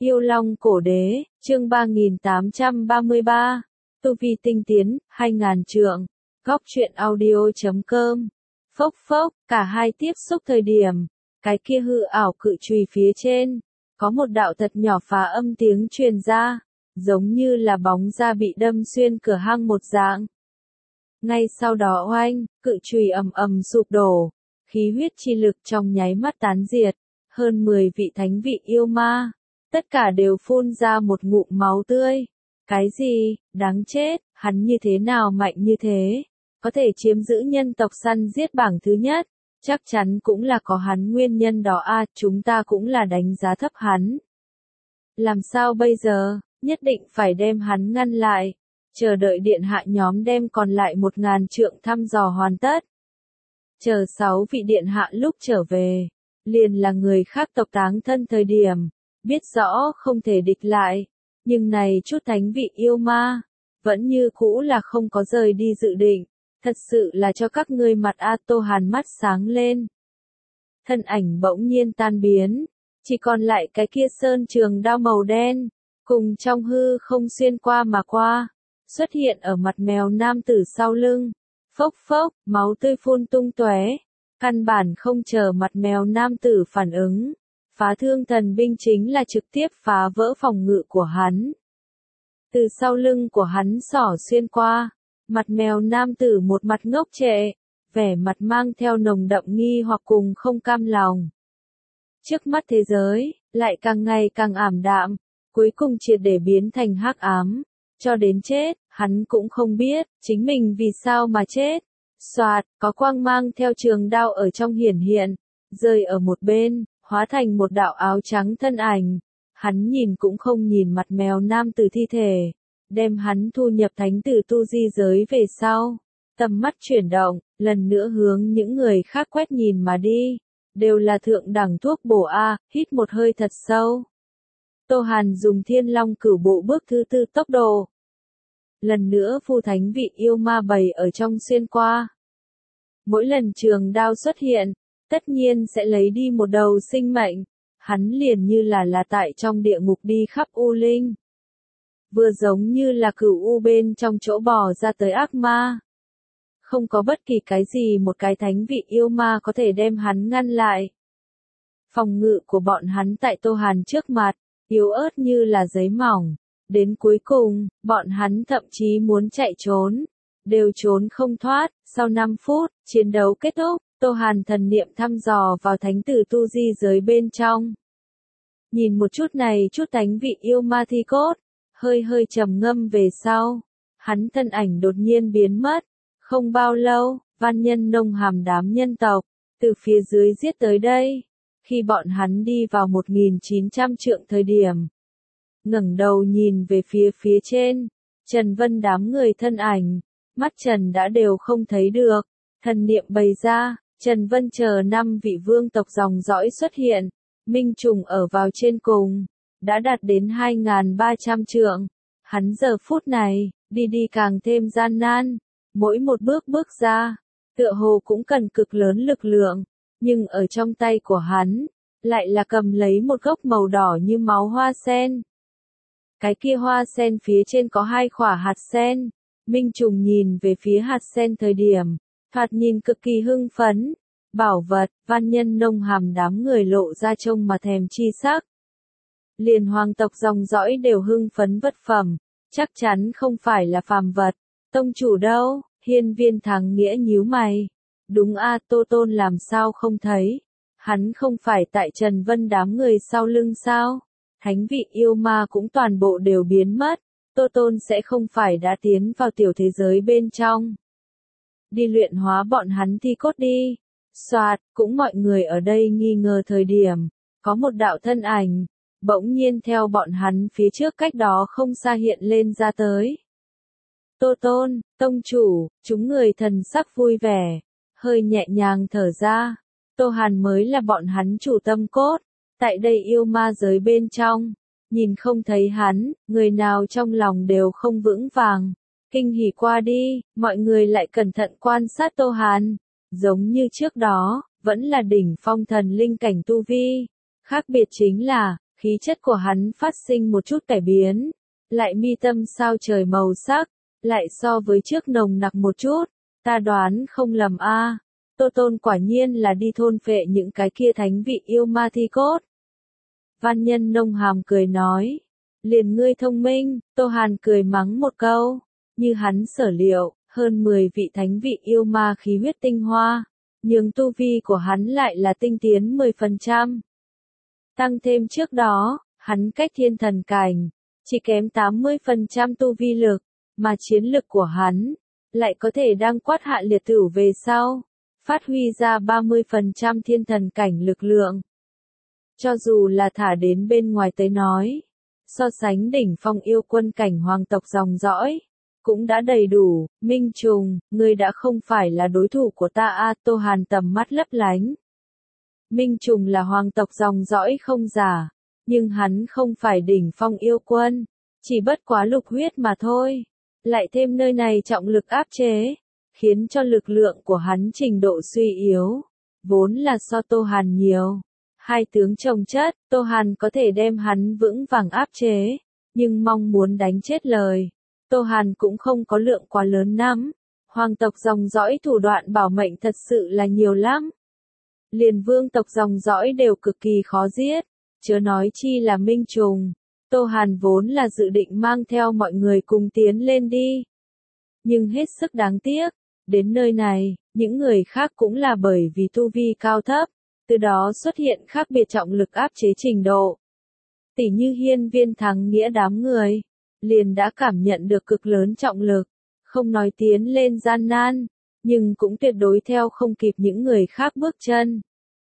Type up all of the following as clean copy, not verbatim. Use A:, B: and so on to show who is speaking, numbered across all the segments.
A: Yêu Long Cổ Đế, chương 3833, Tu Vi Tinh Tiến, 2000 trượng, góc truyện audio.com. Phốc phốc, cả hai tiếp xúc thời điểm, cái kia hư ảo cự chùy phía trên, có một đạo thật nhỏ phá âm tiếng truyền ra, giống như là bóng da bị đâm xuyên cửa hang một dạng. Ngay sau đó oanh, cự chùy ầm ầm sụp đổ, khí huyết chi lực trong nháy mắt tán diệt, hơn 10 vị thánh vị yêu ma, tất cả đều phun ra một ngụm máu tươi. Cái gì, đáng chết, hắn như thế nào mạnh như thế, có thể chiếm giữ nhân tộc săn giết bảng thứ nhất, chắc chắn cũng là có hắn nguyên nhân đó a, chúng ta cũng là đánh giá thấp hắn. Làm sao bây giờ, nhất định phải đem hắn ngăn lại, chờ đợi điện hạ nhóm đem còn lại 1000 trượng thăm dò hoàn tất. Chờ 6 vị điện hạ lúc trở về, liền là người khác tộc táng thân thời điểm, biết rõ không thể địch lại, nhưng này chút thánh vị yêu ma, vẫn như cũ là không có rời đi dự định, thật sự là cho các ngươi mặt A. Tô Hàn mắt sáng lên. Thân ảnh bỗng nhiên tan biến, chỉ còn lại cái kia sơn trường đao màu đen, cùng trong hư không xuyên qua mà qua, xuất hiện ở mặt mèo nam tử sau lưng. Phốc phốc, máu tươi phun tung tóe, căn bản không chờ mặt mèo nam tử phản ứng. Phá thương thần binh chính là trực tiếp phá vỡ phòng ngự của hắn. Từ sau lưng của hắn xỏ xuyên qua, mặt mèo nam tử một mặt ngốc trệ, vẻ mặt mang theo nồng đậm nghi hoặc cùng không cam lòng. Trước mắt thế giới, lại càng ngày càng ảm đạm, cuối cùng triệt để biến thành hắc ám, cho đến chết, hắn cũng không biết, chính mình vì sao mà chết. Soạt, có quang mang theo trường đao ở trong hiển hiện, rơi ở một bên, hóa thành một đạo áo trắng thân ảnh. Hắn nhìn cũng không nhìn mặt mèo nam tử thi thể, đem hắn thu nhập thánh tử tu di giới về sau. Tầm mắt chuyển động, lần nữa hướng những người khác quét nhìn mà đi, đều là thượng đẳng thuốc bổ A, hít một hơi thật sâu. Tô Hàn dùng Thiên Long Cửu Bộ bước thứ 4 tốc độ. Lần nữa phu thánh vị yêu ma bầy ở trong xuyên qua. Mỗi lần trường đao xuất hiện, tất nhiên sẽ lấy đi một đầu sinh mệnh, hắn liền như là tại trong địa ngục đi khắp u linh. Vừa giống như là cửu u bên trong chỗ bò ra tới ác ma. Không có bất kỳ cái gì một cái thánh vị yêu ma có thể đem hắn ngăn lại. Phòng ngự của bọn hắn tại Tô Hàn trước mặt, yếu ớt như là giấy mỏng. Đến cuối cùng, bọn hắn thậm chí muốn chạy trốn, đều trốn không thoát. Sau 5 phút, chiến đấu kết thúc, Tô Hàn thần niệm thăm dò vào thánh tử tu di giới bên trong. Nhìn một chút này chút thánh vị yêu ma thi cốt, hơi hơi trầm ngâm về sau, hắn thân ảnh đột nhiên biến mất. Không bao lâu, Văn Nhân Nông Hàm đám nhân tộc, từ phía dưới giết tới đây. Khi bọn hắn đi vào 1900 trượng thời điểm, ngẩng đầu nhìn về phía trên, Trần Vân đám người thân ảnh, mắt Trần đã đều không thấy được, thần niệm bày ra, Trần Vân chờ 5 vị vương tộc dòng dõi xuất hiện, Minh Trùng ở vào trên cùng, đã đạt đến 2300 trượng, hắn giờ phút này, đi càng thêm gian nan, mỗi một bước ra, tựa hồ cũng cần cực lớn lực lượng, nhưng ở trong tay của hắn, lại là cầm lấy một gốc màu đỏ như máu hoa sen. Cái kia hoa sen phía trên có 2 quả hạt sen, Minh Trùng nhìn về phía hạt sen thời điểm, thoạt nhìn cực kỳ hưng phấn, bảo vật, Văn Nhân Nông Hàm đám người lộ ra trông mà thèm chi sắc. Liền hoàng tộc dòng dõi đều hưng phấn vật phẩm, chắc chắn không phải là phàm vật, tông chủ đâu, Hiên Viên Thắng Nghĩa nhíu mày, đúng a, Tô Tôn làm sao không thấy, hắn không phải tại Trần Vân đám người sau lưng sao? Thánh vị yêu ma cũng toàn bộ đều biến mất, Tô Tôn sẽ không phải đã tiến vào tiểu thế giới bên trong. Đi luyện hóa bọn hắn thi cốt đi. Soạt, cũng mọi người ở đây nghi ngờ thời điểm, có một đạo thân ảnh, bỗng nhiên theo bọn hắn phía trước cách đó không xa hiện lên ra tới. Tô Tôn, tông chủ, chúng người thần sắc vui vẻ, hơi nhẹ nhàng thở ra, Tô Hàn mới là bọn hắn chủ tâm cốt. Tại đây yêu ma giới bên trong, nhìn không thấy hắn, người nào trong lòng đều không vững vàng. Kinh hỉ qua đi, mọi người lại cẩn thận quan sát Tô Hàn, giống như trước đó, vẫn là đỉnh phong thần linh cảnh tu vi. Khác biệt chính là, khí chất của hắn phát sinh một chút cải biến, lại mi tâm sao trời màu sắc, lại so với trước nồng nặc một chút, ta đoán không lầm a, Tô Tôn quả nhiên là đi thôn phệ những cái kia thánh vị yêu ma thi cốt. Văn Nhân Nông Hàm cười nói, liền ngươi thông minh, Tô Hàn cười mắng một câu, như hắn sở liệu, hơn 10 vị thánh vị yêu ma khí huyết tinh hoa, nhưng tu vi của hắn lại là tinh tiến 10%. Tăng thêm trước đó, hắn cách thiên thần cảnh, chỉ kém 80% tu vi lực, mà chiến lực của hắn, lại có thể đang quát hạ liệt tử về sau, phát huy ra 30% thiên thần cảnh lực lượng. Cho dù là thả đến bên ngoài tới nói, so sánh đỉnh phong yêu quân cảnh hoàng tộc dòng dõi, cũng đã đầy đủ. Minh Trùng, ngươi đã không phải là đối thủ của ta a, Tô Hàn tầm mắt lấp lánh. Minh Trùng là hoàng tộc dòng dõi không giả, nhưng hắn không phải đỉnh phong yêu quân, chỉ bất quá lục huyết mà thôi. Lại thêm nơi này trọng lực áp chế, khiến cho lực lượng của hắn trình độ suy yếu, vốn là so Tô Hàn nhiều. Hai tướng chồng chất, Tô Hàn có thể đem hắn vững vàng áp chế, nhưng mong muốn đánh chết lời, Tô Hàn cũng không có lượng quá lớn lắm. Hoàng tộc dòng dõi thủ đoạn bảo mệnh thật sự là nhiều lắm. Liền vương tộc dòng dõi đều cực kỳ khó giết, chớ nói chi là Minh Trùng. Tô Hàn vốn là dự định mang theo mọi người cùng tiến lên đi. Nhưng hết sức đáng tiếc, đến nơi này, những người khác cũng là bởi vì tu vi cao thấp, từ đó xuất hiện khác biệt trọng lực áp chế trình độ. Tỉ như Hiên Viên Thắng Nghĩa đám người, liền đã cảm nhận được cực lớn trọng lực, không nói tiến lên gian nan, nhưng cũng tuyệt đối theo không kịp những người khác bước chân.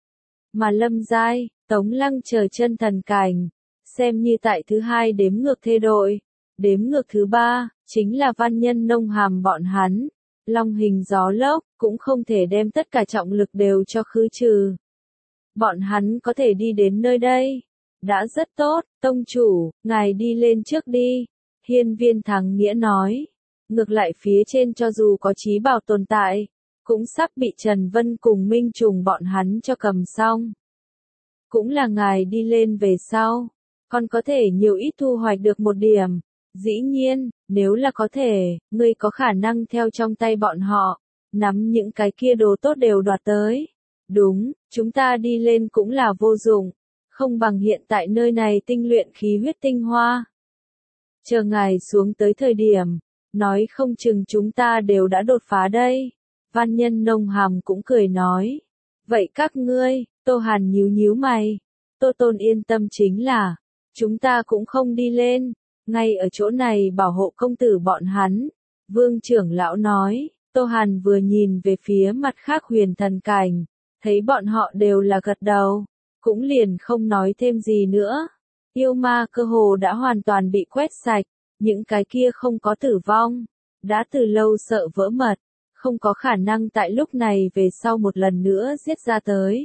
A: Mà Lâm Giai, Tống Lăng chờ chân thần cảnh, xem như tại thứ hai đếm ngược thê đội, đếm ngược thứ ba, chính là Văn Nhân Nông Hàm bọn hắn, long hình gió lốc, cũng không thể đem tất cả trọng lực đều cho khứ trừ. Bọn hắn có thể đi đến nơi đây, đã rất tốt, tông chủ, ngài đi lên trước đi, Hiên Viên Thắng Nghĩa nói. Ngược lại phía trên cho dù có trí bảo tồn tại, cũng sắp bị Trần Vân cùng Minh Trùng bọn hắn cho cầm xong. Cũng là ngài đi lên về sau, còn có thể nhiều ít thu hoạch được một điểm. Dĩ nhiên, nếu là có thể, ngươi có khả năng theo trong tay bọn họ, nắm những cái kia đồ tốt đều đoạt tới. Đúng, chúng ta đi lên cũng là vô dụng, không bằng hiện tại nơi này tinh luyện khí huyết tinh hoa. Chờ ngài xuống tới thời điểm, nói không chừng chúng ta đều đã đột phá đây. Văn Nhân Nông Hàm cũng cười nói. Vậy các ngươi, Tô Hàn nhíu nhíu mày. Tô Tôn yên tâm chính là, chúng ta cũng không đi lên, ngay ở chỗ này bảo hộ công tử bọn hắn. Vương trưởng lão nói, Tô Hàn vừa nhìn về phía mặt khác huyền thần cảnh, thấy bọn họ đều là gật đầu, cũng liền không nói thêm gì nữa. Yêu ma cơ hồ đã hoàn toàn bị quét sạch, những cái kia không có tử vong, đã từ lâu sợ vỡ mật, không có khả năng tại lúc này về sau một lần nữa giết ra tới.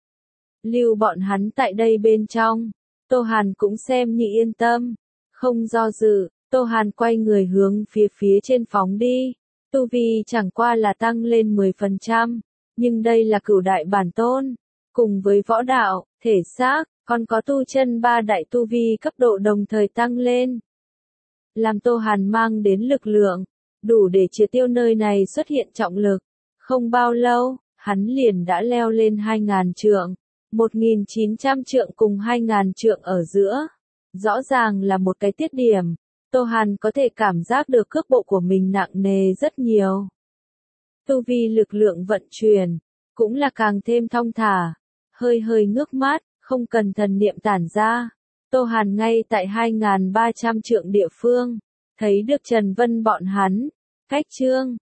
A: Lưu bọn hắn tại đây bên trong, Tô Hàn cũng xem như yên tâm, không do dự, Tô Hàn quay người hướng phía trên phóng đi, tu vi chẳng qua là tăng lên 10%, nhưng đây là cửu đại bản tôn, cùng với võ đạo, thể xác, còn có tu chân ba đại tu vi cấp độ đồng thời tăng lên. Làm Tô Hàn mang đến lực lượng, đủ để triệt tiêu nơi này xuất hiện trọng lực. Không bao lâu, hắn liền đã leo lên 2.000 trượng, 1.900 trượng cùng 2.000 trượng ở giữa. Rõ ràng là một cái tiết điểm, Tô Hàn có thể cảm giác được cước bộ của mình nặng nề rất nhiều. Tu vi lực lượng vận chuyển, cũng là càng thêm thong thả, hơi hơi ngước mắt, không cần thần niệm tản ra. Tô Hàn ngay tại 2.300 trượng địa phương, thấy được Trần Vân bọn hắn, cách Trương,